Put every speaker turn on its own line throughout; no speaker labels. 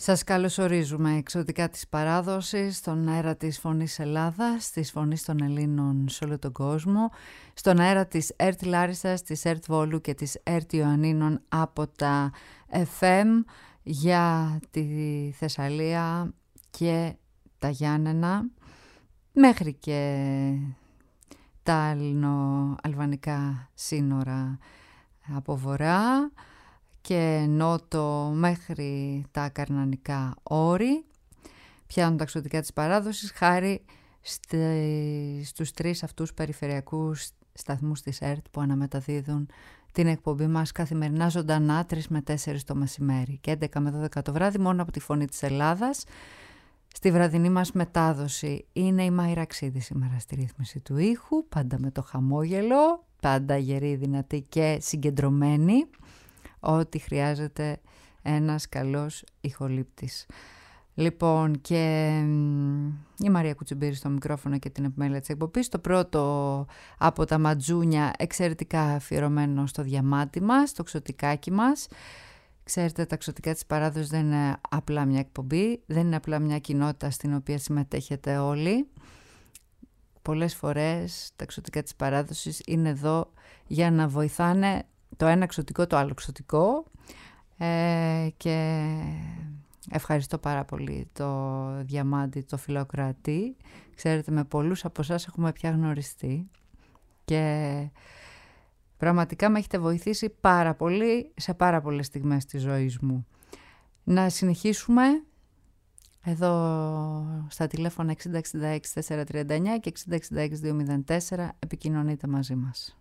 Σας καλωσορίζουμε εξωτικά της παράδοσης, στον αέρα της Φωνής Ελλάδας, της Φωνής των Ελλήνων σε όλο τον κόσμο, στον αέρα της ΕΡΤ Λάρισσας, της ΕΡΤ Βόλου και της ΕΡΤ Ιωαννίνων από τα FM για τη Θεσσαλία και τα Γιάννενα, μέχρι και τα ελληνοαλβανικά σύνορα από βορρά και νότο μέχρι τα καρνανικά όρη. Πιάνουν τα εξωτικά της παράδοσης χάρη στους τρεις αυτούς περιφερειακούς σταθμούς της ΕΡΤ που αναμεταδίδουν την εκπομπή μας καθημερινά ζωντανά 3 με 4 το μεσημέρι και 11 με 12 το βράδυ μόνο από τη Φωνή της Ελλάδας. Στη βραδινή μας μετάδοση είναι η Μάη Ραξίδη σήμερα στη ρύθμιση του ήχου, πάντα με το χαμόγελο, πάντα γερή, δυνατή και συγκεντρωμένη. Ό,τι χρειάζεται ένας καλός ηχολήπτης. Λοιπόν, και η Μαρία Κουτσιμπήρη στο μικρόφωνο και την επιμέλεια της εκπομπής. Το πρώτο από τα ματζούνια εξαιρετικά αφιερωμένο στο διαμάτι μας, στο ξωτικάκι μας. Ξέρετε, τα εξωτικά της παράδοσης δεν είναι απλά μια εκπομπή, δεν είναι απλά μια κοινότητα στην οποία συμμετέχετε όλοι. Πολλές φορές τα εξωτικά της παράδοσης είναι εδώ για να βοηθάνε το ένα εξωτικό το άλλο εξωτικό και ευχαριστώ πάρα πολύ το Διαμάντη, το Φιλοκρατή. Ξέρετε, με πολλούς από εσάς έχουμε πια γνωριστεί και πραγματικά με έχετε βοηθήσει πάρα πολύ σε πάρα πολλές στιγμές της ζωής μου. Να συνεχίσουμε εδώ στα τηλέφωνα 6066-439 και 6066-204 επικοινωνείτε μαζί μας.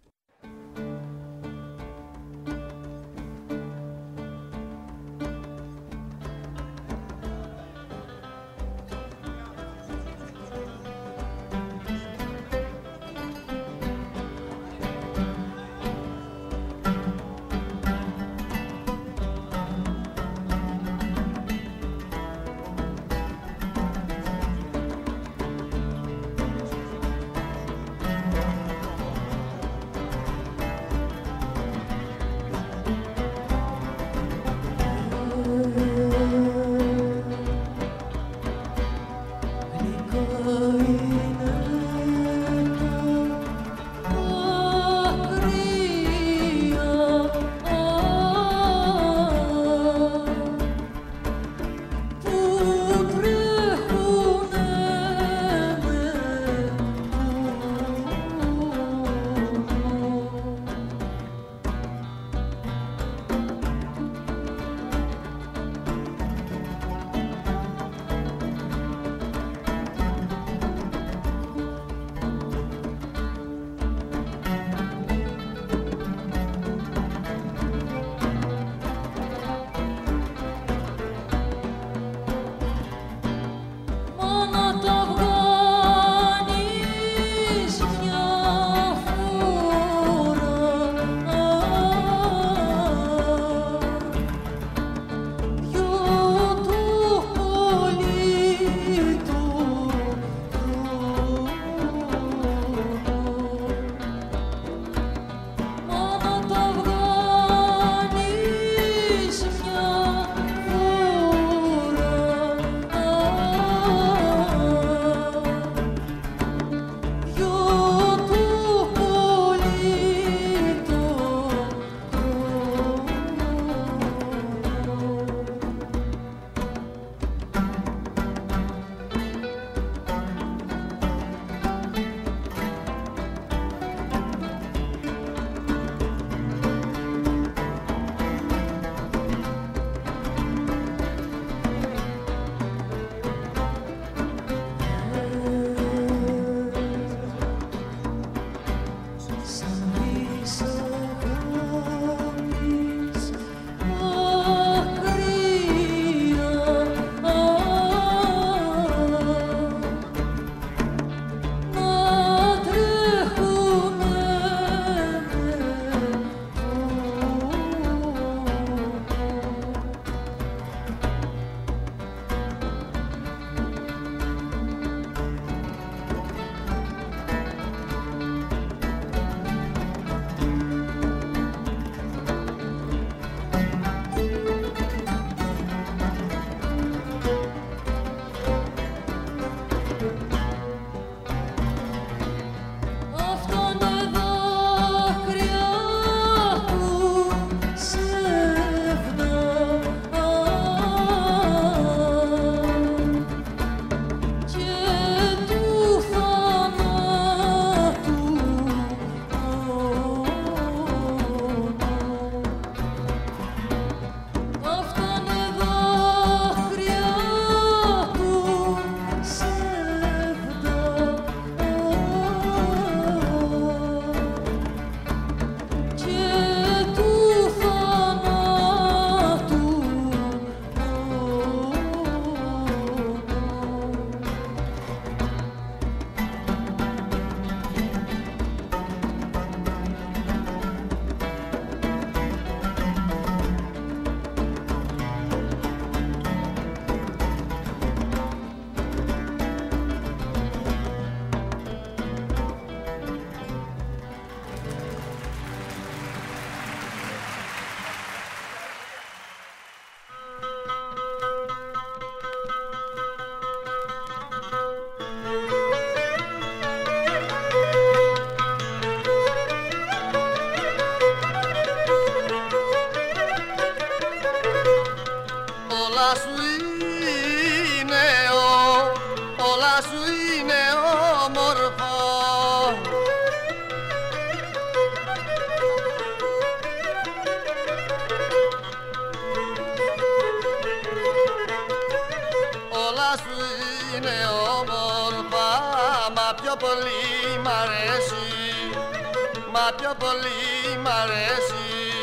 πιο πολύ μ' αρέσει, μα πιο πολύ μ' αρέσει.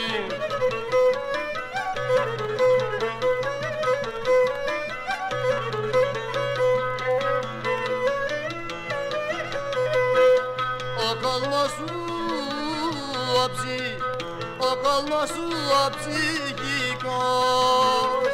Ο κόσμος σου ο κόσμος σου ο ψυχικός.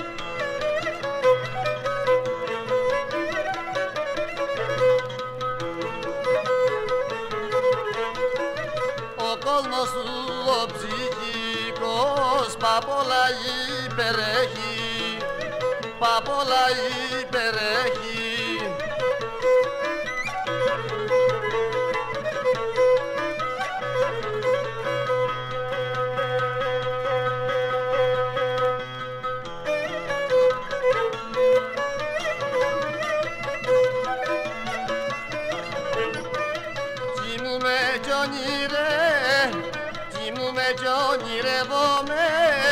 Ο κόσμος σου ο ψυχικός π' όλα υπερέχει, π' όλα υπερέχει. Κοιμούμαι κι ονειρεύομαι,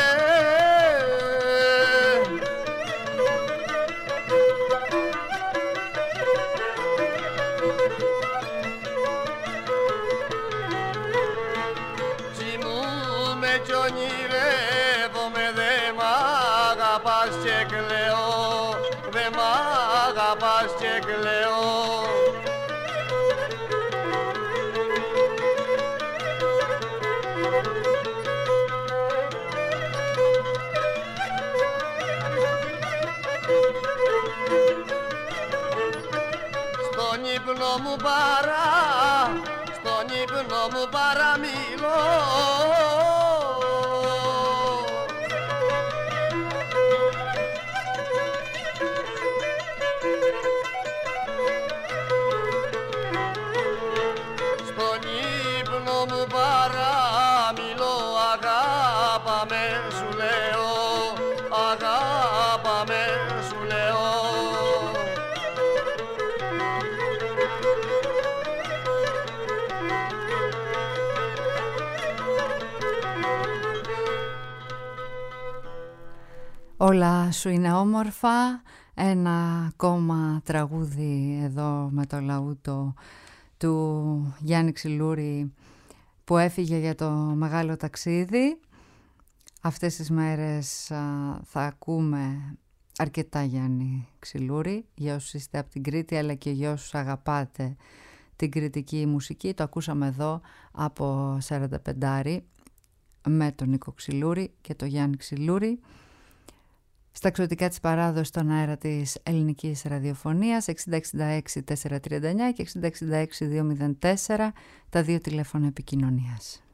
κοιμούμαι κι ονειρεύομαι, δε μ' αγαπάς και κλαίω, δε μ' αγαπάς και κλαίω. Στον ύπνο μου παραμιλώ, στον ύπνο μου παραμιλώ, αγάπαμε σου λέω, αγάπαμε σου λέω.
Όλα σου είναι όμορφα, ένα ακόμα τραγούδι εδώ με το λαούτο του Γιάννη Ξυλούρη που έφυγε για το μεγάλο ταξίδι. Αυτές τις μέρες θα ακούμε αρκετά Γιάννη Ξυλούρη, για όσους είστε από την Κρήτη αλλά και για όσους αγαπάτε την κρητική μουσική. Το ακούσαμε εδώ από 45 με τον Νίκο Ξυλούρη και τον Γιάννη Ξυλούρη. Στα εξωτικά της παράδοσης στον αέρα της ελληνικής ραδιοφωνίας 6066-439 και 6066-204, τα δύο τηλέφωνα επικοινωνίας.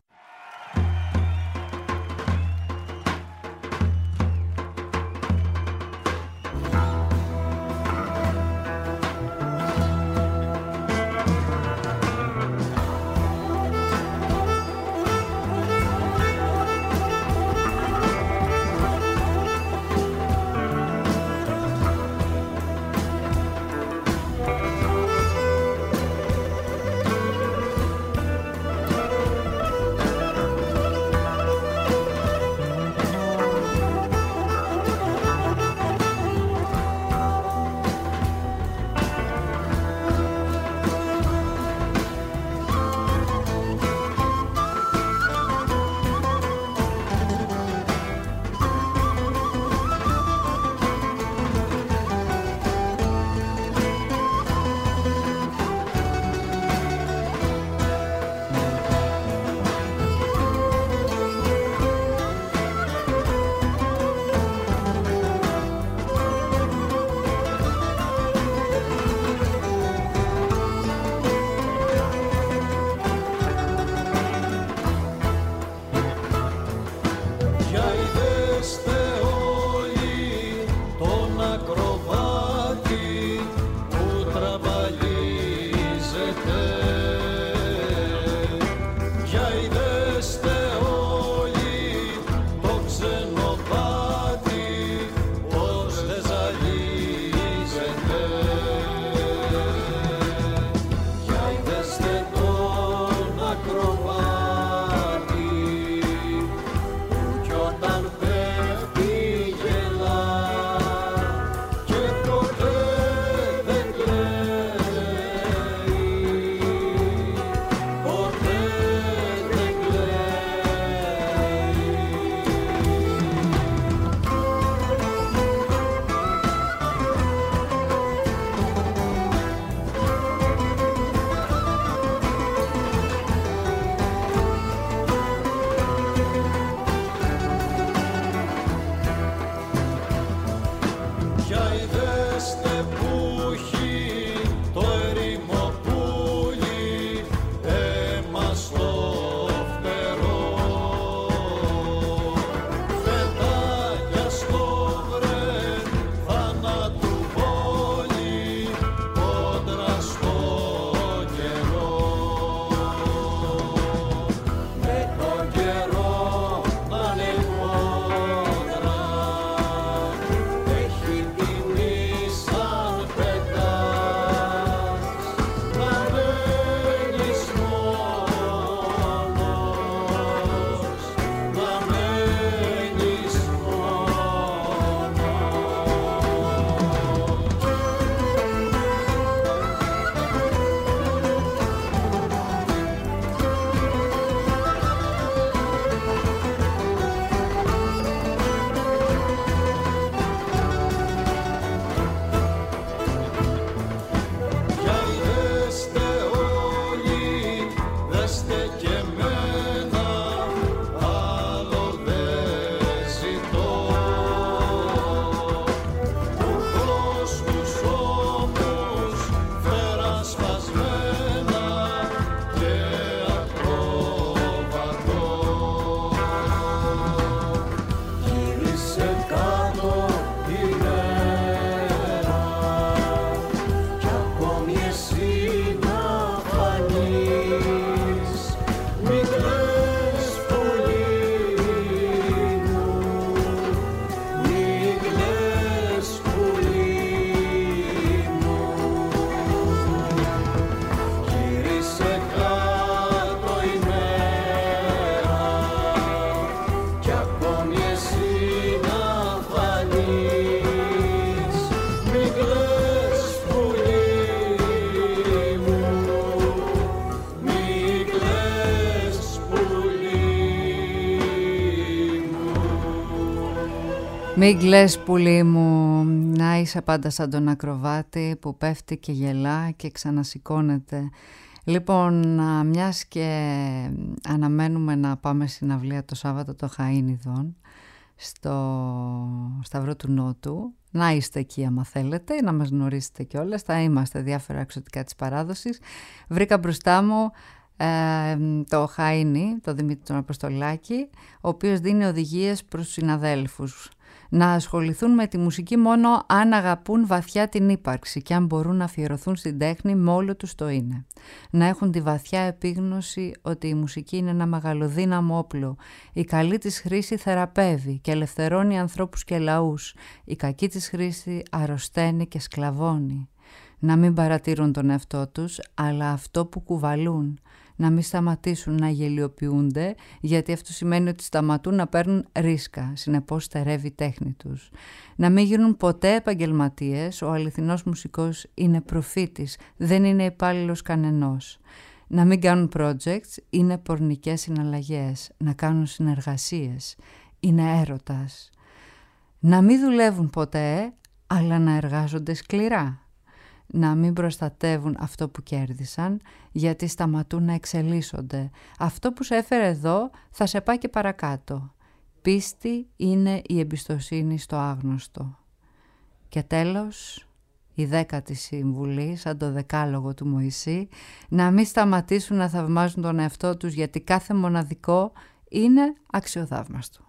Μην κλαις πουλί μου, να είσαι πάντα σαν τον ακροβάτη που πέφτει και γελά και ξανασηκώνεται. Λοιπόν, μιας και αναμένουμε να πάμε συναυλία το Σάββατο το Χαΐνιδον στο Σταυρό του Νότου, να είστε εκεί άμα θέλετε, να μας γνωρίσετε κιόλας, θα είμαστε διάφορα εξωτικά της παράδοσης. Βρήκα μπροστά μου το Χαΐνι, το Δημήτρη τον Αποστολάκη, ο οποίος δίνει οδηγίες προς τους συναδέλφους να ασχοληθούν με τη μουσική μόνο αν αγαπούν βαθιά την ύπαρξη και αν μπορούν να αφιερωθούν στην τέχνη με όλο τους το είναι. Να έχουν τη βαθιά επίγνωση ότι η μουσική είναι ένα μεγαλοδύναμο όπλο. Η καλή της χρήση θεραπεύει και ελευθερώνει ανθρώπους και λαούς. Η κακή της χρήση αρρωσταίνει και σκλαβώνει. Να μην παρατηρούν τον εαυτό τους, αλλά αυτό που κουβαλούν. Να μην σταματήσουν να γελιοποιούνται, γιατί αυτό σημαίνει ότι σταματούν να παίρνουν ρίσκα, συνεπώς στερεύει η τέχνη τους. Να μην γίνουν ποτέ επαγγελματίες, ο αληθινός μουσικός είναι προφήτης, δεν είναι υπάλληλος κανενός. Να μην κάνουν projects, είναι πορνικές συναλλαγές, να κάνουν συνεργασίες, είναι έρωτας. Να μην δουλεύουν ποτέ, αλλά να εργάζονται σκληρά. Να μην προστατεύουν αυτό που κέρδισαν, γιατί σταματούν να εξελίσσονται. Αυτό που σε έφερε εδώ θα σε πάει και παρακάτω. Πίστη είναι η εμπιστοσύνη στο άγνωστο. Και τέλος, η 10η συμβουλή, σαν το δεκάλογο του Μωυσή, να μην σταματήσουν να θαυμάζουν τον εαυτό τους, γιατί κάθε μοναδικό είναι αξιοθαύμαστο.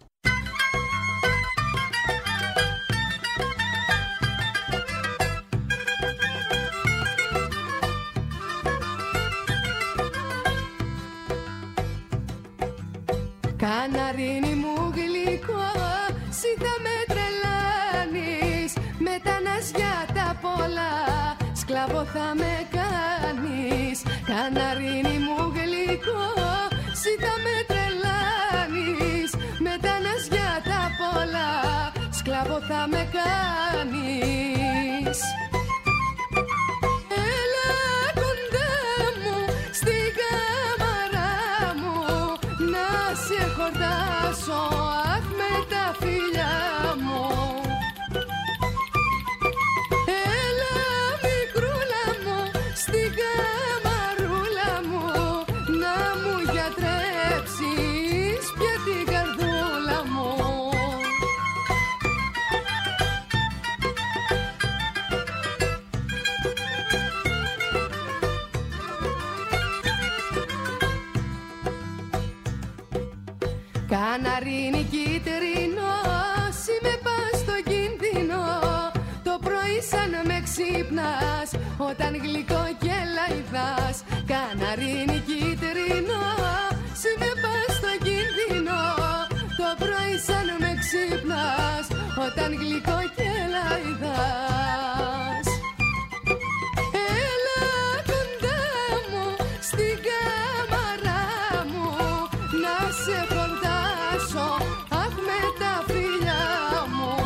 Καναρίνι μου γλυκό, σι θα με τρελάνεις. Μετανασιά τα πολλά, σκλαβό θα με κάνεις. Καναρίνι μου γλυκό, σι θα με τρελάνεις. Μετανασιά τα πολλά, σκλαβό θα με κάνεις. Έλα κοντά μου, στην κάμαρα μου, να σε χορτάσω, αχ, με τα φιλιά μου. Έλα μικρούλα μου, στην καμαρούλα μου, να μου γιατρέψεις πια την καρδούλα μου. Καναρίνι κίτρινο, σι με πας στο κίνδυνο. Το πρωί σαν με ξύπνας, όταν γλυκό και λαϊδάς. Καναρίνι κίτρινο, σι με πας στο κίνδυνο. Το πρωί σαν με ξύπνας, όταν γλυκό και λαϊδάς. Έλα κοντά μου, στην κάμαρα μου, να σε χορτάσω, αχ, με τα φιλιά μου.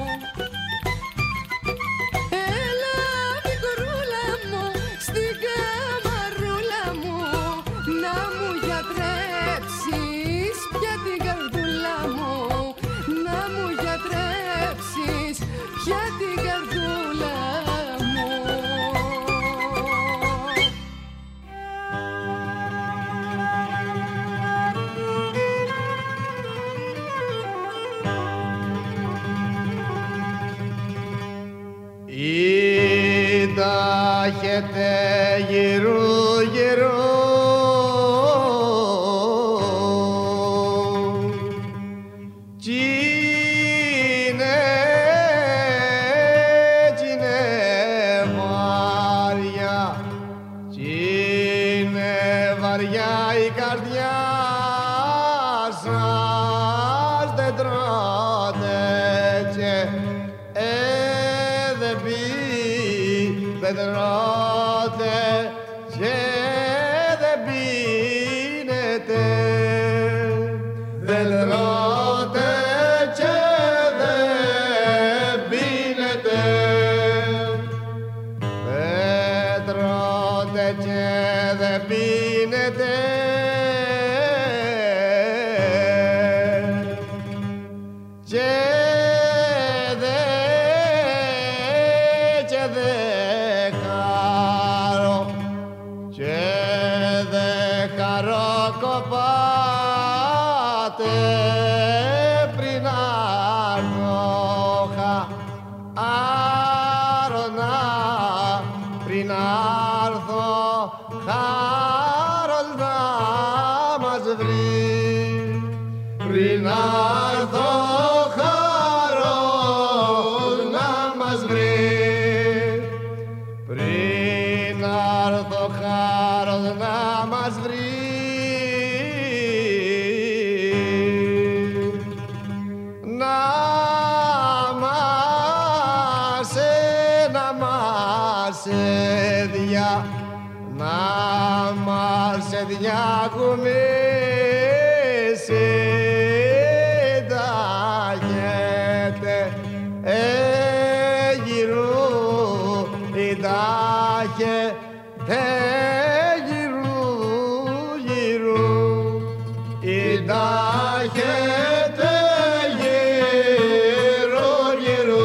Έλα μικρούλα μου, στην καμαρούλα μου, να μου γιατρέψεις πια την καρδούλα μου. Να μου γιατρέψεις πια την καρδούλα μου.
Ήταχετε γύρω γύρω βαριά η καρδιά σας, δεν τρώτε και δεν τρώτε και δεν πίνετε, δεν τρώτε και δεν πίνετε, δεν τρώτε και δεν πίνετε. Και πάτε πριν άρθω άρωνα πριν άρθω Χάρολ να μας βρει πριν άρθω Χάρολ να μας βρει πριν άρθω Χάρολ να μας βρει να μας διακομίσει τάχεται γυρού τάχεται γυρού γυρού τάχεται γυρού γυρού.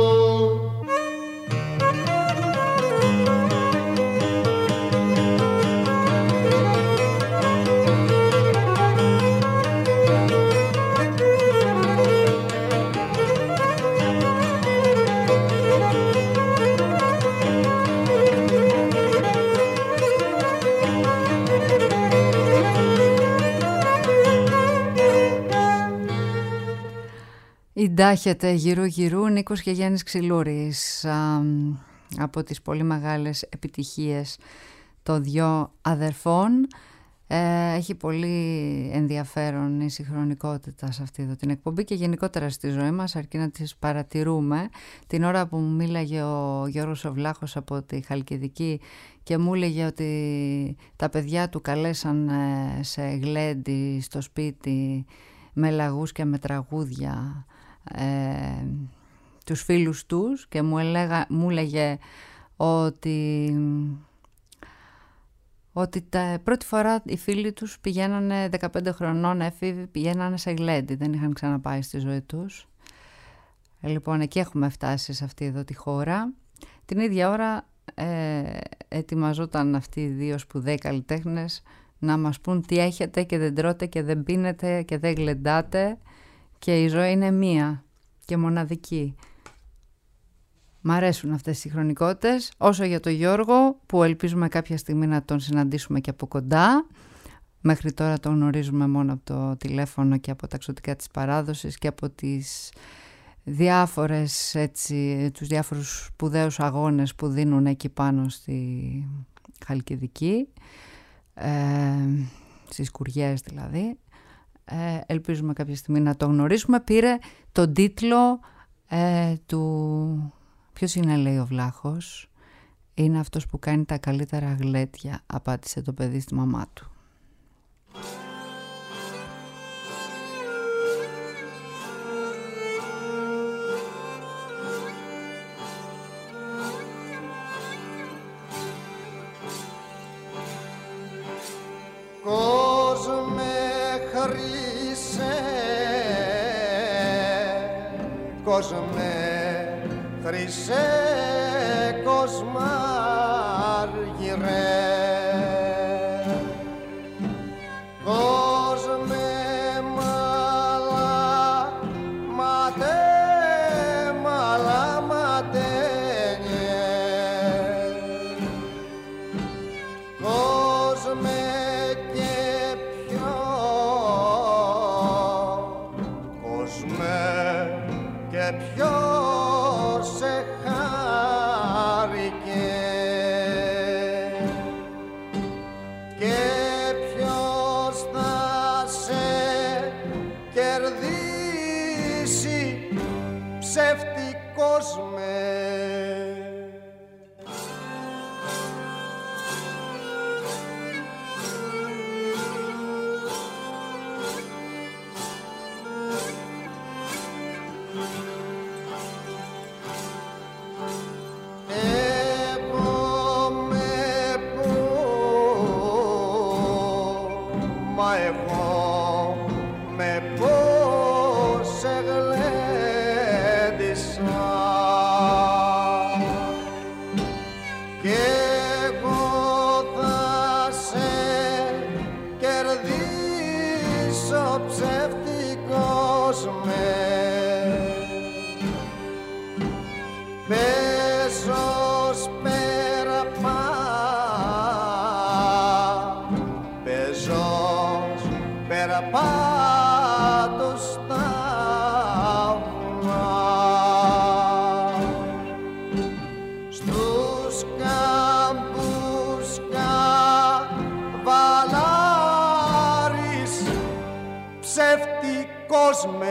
Ιντάχεται γύρω γύρου, Νίκος και Γιάννης Ξυλούρης, από τις πολύ μεγάλες επιτυχίες των δυο αδερφών. Έχει πολύ ενδιαφέρον η συγχρονικότητα σε αυτή εδώ την εκπομπή και γενικότερα στη ζωή μας, αρκεί να τις παρατηρούμε. Την ώρα που μου μίλαγε ο Γιώργος ο Βλάχος από τη Χαλκιδική και μου έλεγε ότι τα παιδιά του καλέσαν σε γλέντι στο σπίτι με λαγούς και με τραγούδια τους φίλους τους και μου έλεγε ότι πρώτη φορά οι φίλοι τους πηγαίνανε 15 χρονών έφηβοι, πηγαίνανε σε γλέντι, δεν είχαν ξαναπάει στη ζωή τους. Λοιπόν, εκεί έχουμε φτάσει σε αυτή εδώ τη χώρα. Την ίδια ώρα ετοιμαζόταν αυτοί οι δύο σπουδαίοι καλλιτέχνες να μας πούν τι έχετε και δεν τρώτε και δεν πίνετε και δεν γλεντάτε και η ζωή είναι μία και μοναδική. Μ' αρέσουν αυτές οι συγχρονικότητες. Όσο για τον Γιώργο, που ελπίζουμε κάποια στιγμή να τον συναντήσουμε και από κοντά. Μέχρι τώρα τον γνωρίζουμε μόνο από το τηλέφωνο και από τα εξωτικά της παράδοσης και από τις τους διάφορους σπουδαίους αγώνες που δίνουν εκεί πάνω στη Χαλκιδική, στις Κουριές δηλαδή. Ελπίζουμε κάποια στιγμή να τον γνωρίσουμε. Πήρε τον τίτλο του... Ποιος είναι, λέει ο Βλάχος? Είναι αυτός που κάνει τα καλύτερα γλέντια, απάντησε το παιδί στη μαμά του.
Κόσμε χρυσέ κοσμάργυρε, κόσμε μαλαματένιε, κόσμε και πιο, κόσμε και ποιος σε χάρηκε και ποιος θα σε κερδίσει ψεύτικος με. Και εγώ θα σε κερδίσω περπάτω στα βουνά, στους κάμπους καβαλάρης ψεύτικος με.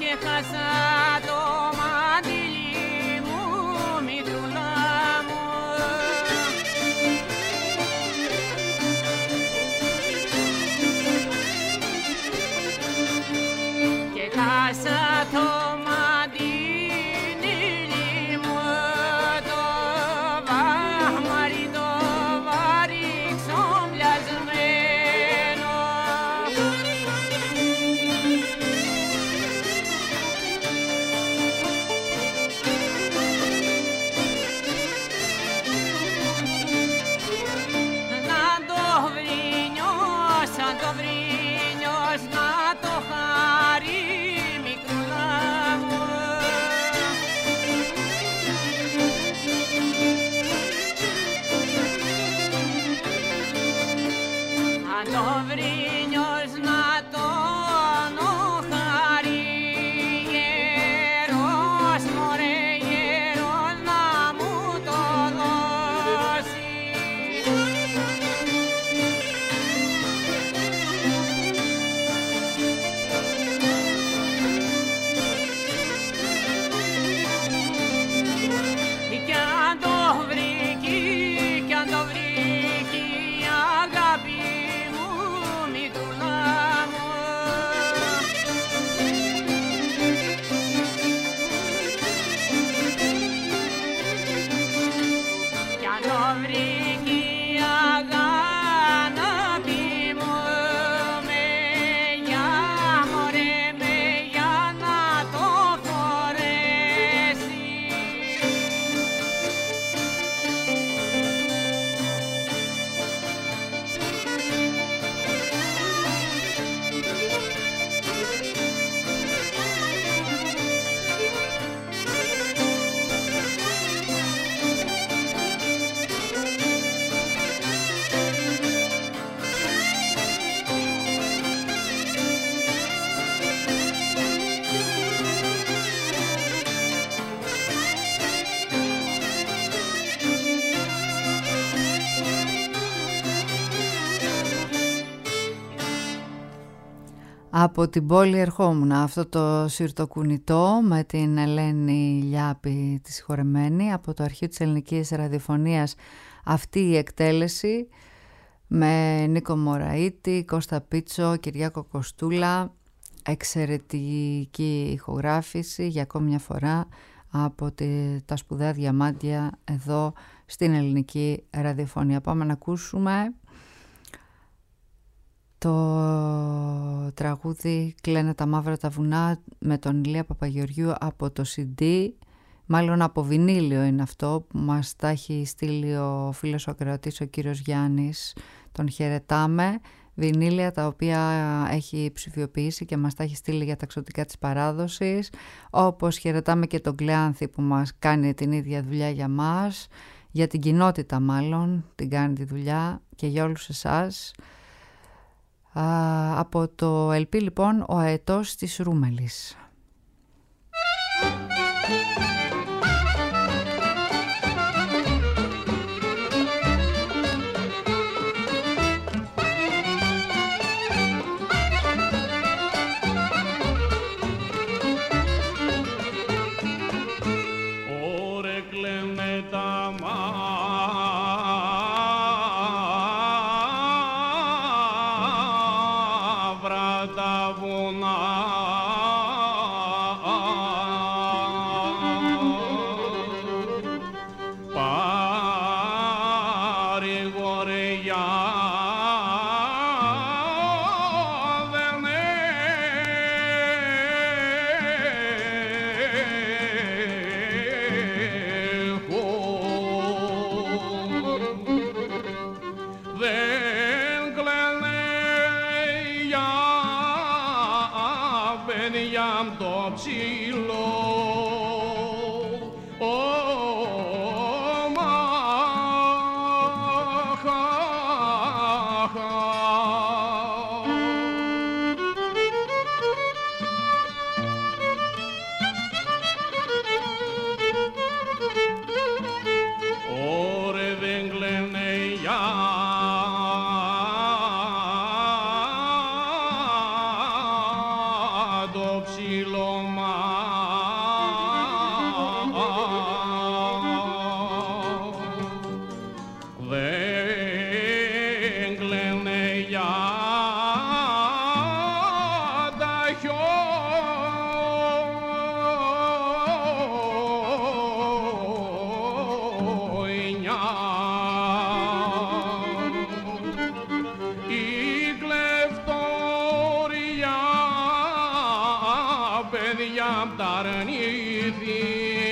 Από την πόλη ερχόμουν, αυτό το σιρτοκουνητό με την Ελένη Λιάπη τη συγχωρεμένη, από το αρχείο της ελληνικής ραδιοφωνίας, αυτή η εκτέλεση με Νίκο Μωραΐτη, Κώστα Πίτσο, Κυριάκο Κοστούλα, εξαιρετική ηχογράφηση για ακόμη μια φορά από τα σπουδαία διαμάντια εδώ στην ελληνική ραδιοφωνία. Πάμε να ακούσουμε το τραγούδι «Κλαίνε τα μαύρα τα βουνά» με τον Ηλία Παπαγεωργιού από το CD, μάλλον από βινίλιο είναι αυτό που μας τα έχει στείλει ο φίλος ο ακροατής ο κύριος Γιάννης, τον χαιρετάμε. Βινίλια τα οποία έχει ψηφιοποιήσει και μας τα έχει στείλει για τα εξωτικά της παράδοσης, όπως χαιρετάμε και τον Κλεάνθη που μας κάνει την ίδια δουλειά για μας, για την κοινότητα μάλλον την κάνει τη δουλειά και για όλους εσάς. Από το LP λοιπόν ο αετός της Ρούμελης.
Ψιλομά απ' τα αρνήθη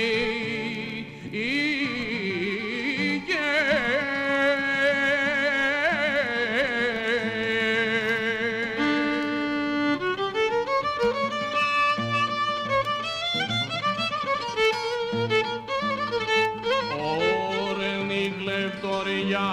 όρνη γλευτοριά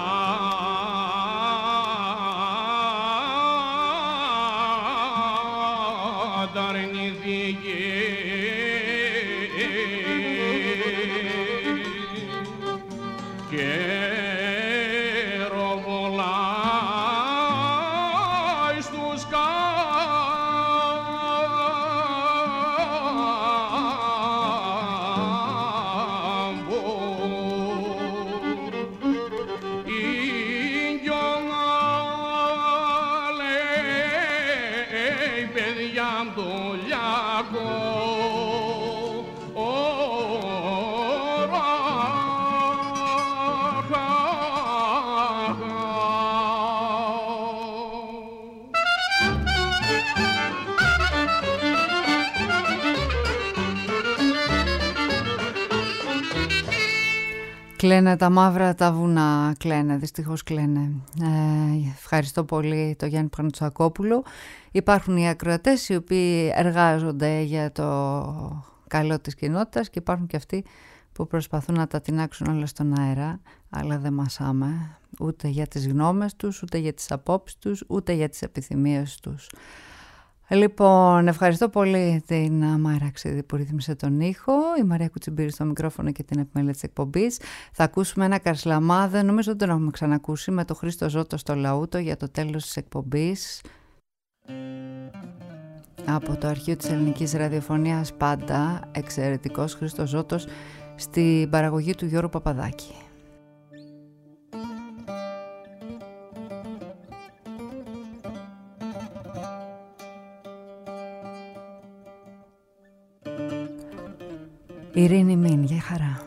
Κλαίνε τα μαύρα τα βουνά, κλαίνε, δυστυχώς κλαίνε. Ευχαριστώ πολύ τον Γιάννη Παντσακόπουλο. Υπάρχουν οι ακροατές οι οποίοι εργάζονται για το καλό της κοινότητας και υπάρχουν και αυτοί που προσπαθούν να τα τινάξουν όλα στον αέρα, αλλά δεν μασάμε ούτε για τις γνώμες τους, ούτε για τις απόψεις τους, ούτε για τις επιθυμίες τους. Λοιπόν, ευχαριστώ πολύ την Μάρα Αξίδη που ρύθμισε τον ήχο, η Μαρία Κουτσιμπήρη στο μικρόφωνο και την επιμέλεια της εκπομπής. Θα ακούσουμε ένα καρσλαμάδε, νομίζω ότι τον έχουμε ξανακούσει, με το Χρήστο Ζώτο στο Λαούτο για το τέλος της εκπομπής. Από το αρχείο της ελληνικής ραδιοφωνίας πάντα, εξαιρετικός Χρήστος Ζώτος στην παραγωγή του Γιώργου Παπαδάκη. Ειρήνη μην, για χαρά.